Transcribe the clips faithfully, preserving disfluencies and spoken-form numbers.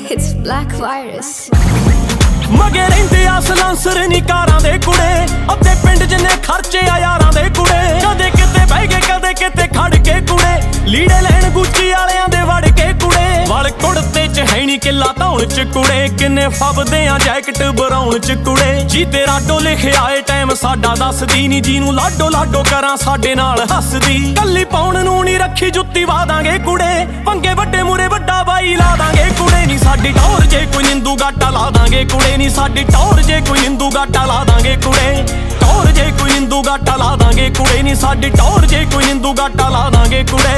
It's Black Virus. मगे रहिंदे आ सलांसर नी कारां दे कुड़े अद्धे पिंड जिन्ने खर्चे आ यारां दे कुड़े कदे किते बह गए कदे किते खड़ के कुड़े लीड़े लैण गुच्ची वालियां दे वड़ के कुड़े वल कुड़ते च है नी किला धौण च कुड़े किन्ने फबदे आ जैकट बराउन च कुड़े जी तेरा डो लिखिआ ए टाइम साडा दसदी नी जीनू लाडो लाडो करां साडे नाल हसदी कल्ली पाउण नूं नी रखी जुत्ती वा दांगे कुड़े पंगे वड्डे मूरे वड्डा बाई ला दांगे कुड़े नी साडी टौर जे कोई निंदू गाटा ला दांगे कुड़े नी साडी टौर जे कोई निंदू गाटा ला दांगे कुड़े टौर जे कोई निंदू गाटा ला दांगे कुड़े नी साडी टौर जे कोई निंदू गाटा ला दांगे कुड़े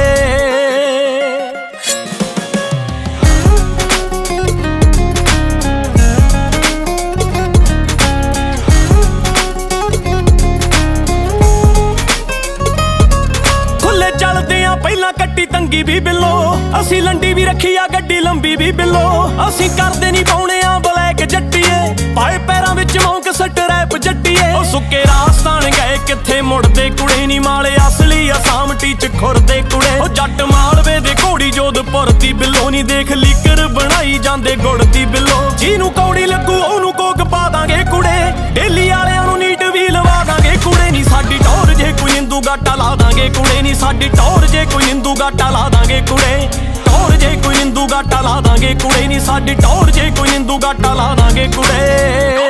ਪਹਿਲਾਂ ਕੱਟੀ ਤੰਗੀ ਵੀ ਬਿੱਲੋ ਅਸੀਂ ਲੰਡੀ ਵੀ ਰੱਖੀ ਆ ਗੱਡੀ ਲੰਬੀ ਵੀ ਬਿੱਲੋ ਅਸੀਂ ਕਰਦੇ ਨਹੀਂ ਪਾਉਣੇ ਆ ਬਲੈਕ ਜੱਟੀਏ ਪਾਏ ਪੈਰਾਂ ਵਿੱਚ ਮੌਂਕ ਸੱਟ ਰੈਪ ਜੱਟੀਏ ਉਹ ਸੁੱਕੇ ਰਾਸਤਾਨ ਗਏ ਕਿੱਥੇ ਮੁੜਦੇ ਕੁੜੇ ਨਹੀਂ ਮਾਲੇ ਅਸਲੀ ਅਸਾਮ ਟੀਚ ਖੁਰਦੇ ਕੁੜੇ ਉਹ ਜੱਟ ਮਾਲਵੇ ਦੇ ਘੋੜੀ ਜੋਧਪੁਰ ਦੀ ਬਿੱਲੋ ਨਹੀਂ ਦੇਖ ਲੀਕਰ ਬਣਾਈ ਜਾਂਦੇ ਗੁੜ ਦੀ ਬਿੱਲੋ ਜਿਹਨੂੰ ਕੌੜੀ ਲੱਗੂ ਉਹਨੂੰ ਕੋਕ ਪਾ ਦਾਂਗੇ ਕੁੜੇ ਡੇਲੀ ਵਾਲਿਆਂ ਨੂੰ ਨੀਟ ਵੀ ਲਵਾ ਦਾਂਗੇ ਕੁੜੇ ਨਹੀਂ ਸਾਡੀ ਟੌਰ ਜੇ ਕੋਈ ਨਿੰਦੂ ਗਾਟਾ ਲਾ ਦਾਂਗੇ ਕੁੜੇ ਨਹੀਂ ਸਾਡੀ ਟੌਰ ਜੇ ਕੋਈ ਨਿੰਦੂ ਗਾਟਾ ਲਾ ਦਾਂਗੇ ਕੁੜੇ ਟੌਰ ਜੇ ਕੋਈ ਨਿੰਦੂ ਗਾਟਾ ਲਾ ਦਾਂਗੇ ਕੁੜੇ ਨਹੀਂ ਸਾਡੀ ਟੌਰ ਜੇ ਕੋਈ ਨਿੰਦੂ ਗਾਟਾ ਲਾ ਦਾਂਗੇ ਕੁੜੇ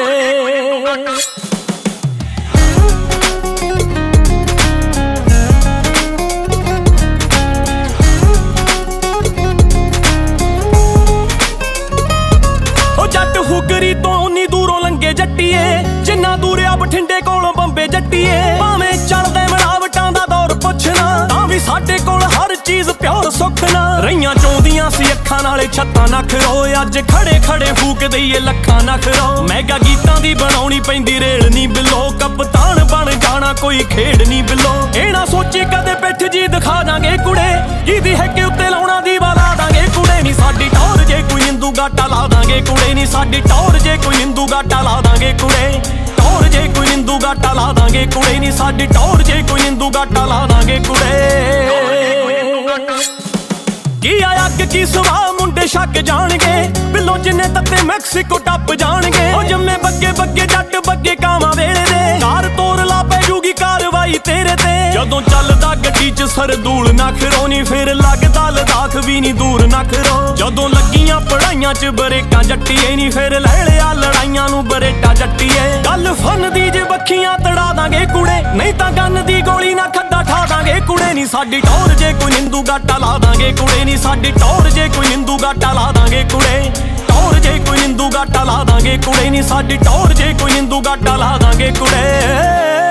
ਉਹ ਜੱਟ ਹੁਗਰੀ ਤੋਂ ਉਨੀ ਦੂਰੋਂ ਲੰਗੇ ਜੱਟੀਏ ਜਿੰਨਾ ਦੂਰਿਆ ਬਠਿੰਡੇ ਕੋਲੋਂ ਬੰਬੇ ਜੱਟੀਏ ਭਾਵੇਂ ਚੱਲਦੇ ਮਿਲਾਵਟਾਂ ਦਾ ਦੌਰ ਪੁੱਛਣਾ ਤਾਂ ਵੀ ਸਾਡੇ ਕੋਲ ਹਰ ਚੀਜ਼ ਪਿਓਰ ਸੁੱਖ ਨਾ ਰਹੀਆਂ ਚਾਹੁੰਦੀਆਂ ਸੀ ਅੱਖਾਂ ਨਾਲੇ ਛੱਤਾਂ ਨੱਖ ਰੋ ਅੱਜ ਖੜੇ ਖੜੇ ਫੂਕ ਦਈਏ ਲੱਖਾਂ ਨੱਖ ਰੋ ਮੈਗਾ ਗੀਤਾਂ ਦੀ ਬਣਾਉਣੀ ਪੈਂਦੀ ਰੇਲ ਨੀ ਬਿੱਲੋ ਕਪਤਾਨ ਬਣ ਜਾਣਾ ਕੋਈ ਖੇਡ ਨੀ ਬਿੱਲੋ ਇਹ ਨਾ ਸੋਚੀ ਕਦੇ ਪਿੱਠ ਜੀ ਦਿਖਾ ਦਾਂਗੇ ਕੁੜੇ ਜਿਹਦੀ ਹੈਕੇ ਉੱਤੇ ਲਾਉਣਾ ਦੀਵਾ ਲਾ ਦਾਂਗੇ ਕੁੜੇ ਨੀ ਸਾਡੀ ਟੌਰ ਜੇ ਕੋਈ ਨਿੰਦੂ ਗਾਟਾ ਲਾ ਦਾਂਗੇ ਕੁੜੇ ਨੀ ਸਾਡੀ ਟੌਰ ਜੇ ਕੋਈ ਨਿੰਦੂ ਗਾਟਾ ਲਾ ਦਾਂਗੇ ਕੁੜੇ ਟੌਰ ਜੇ ਕੋਈ ਨਿੰਦੂ ਗਾਟਾ ਲਾ ਦਾਂਗੇ ਕੁੜੇ ਨੀ ਸਾਡੀ ਟੌਰ ਜੇ ਕੋਈ ਨਿੰਦੂ ਗਾਟਾ ਲਾ ਦਾਂਗੇ ਕੁੜੇ ਕੀ ਆ ਅੱਗ ਕੀ ਸਵਾ ਮੁੰਡੇ ਛੱਕ ਜਾਣਗੇ ਬਿੱਲੋ ਜਿੰਨੇ ਤੱਤੇ ਮੈਕਸੀਕੋ ਟੱਪ ਜਾਣਗੇ ਉਹ ਜੰਮੇ ਬੱਗੇ ਬੱਗੇ ਜੱਟ ਬੱਗੇ ਕਾਵਾਂ ਵੇਲੇ ਦੇ ਕਾਰ ਤੋਰ ਲਾ ਪੈ ਜੂਗੀ ਕਾਰਵਾਈ ਤੇਰੇ ਤੇ ਜਦੋਂ ਚੱਲਦਾ ਗੱਡੀ ਚ ਸਰਦੂਲ ਨਾ ਖਰੋਣੀ ਫਿਰ ਲੱਗਦਾ ਲਦਾਖ ਵੀ ਨੀ ਦੂਰ ਨਾ ਖਰੋ ਜਦੋਂ ਲੱਗੀਆਂ ਪੜਾਈਆਂ ਚ ਬਰੇਕਾਂ ਜੱਟੀਏ ਨੀ ਫਿਰ ਲੈ ਲਿਆ ਲੜਾਈਆਂ ਨੂੰ ਬਰੇਟਾ ਜੱਟੀਏ ਗੱਲ ਫਨ ਦੀ ਜੇ ਬੱਖੀਆਂ ਤੜਾ ਦਾਂਗੇ ਕੁੜੇ ਨਹੀਂ ਤਾਂ ਗੰਨ ਦੀ ਗੋਲੀ ਨਾ ਖੱਦਾ ਠਾ ਦਾਂਗੇ ਕੁੜੇ ਨੀ ਸਾਡੀ ਟੌਰ ਜੇ ਕੋਈ ਨਿੰਦੂ ਗਾਟਾ ਲਾ ਦਾਂਗੇ ਕੁੜੇ ਨੀ ਸਾਡੀ ਟੌਰ ਜੇ ਕੋਈ ਨਿੰਦੂ ਗਾਟਾ ਲਾ ਦਾਂਗੇ ਕੁੜੇ ਟੌਰ ਜੇ ਕੋਈ ਨਿੰਦੂ ਗਾਟਾ ਲਾ ਦਾਂਗੇ ਕੁੜੇ ਨੀ ਸਾਡੀ ਟੌਰ ਜੇ ਕੋਈ ਨਿੰਦੂ ਗਾਟਾ ਲਾ ਦਾਂਗੇ ਕੁੜੇ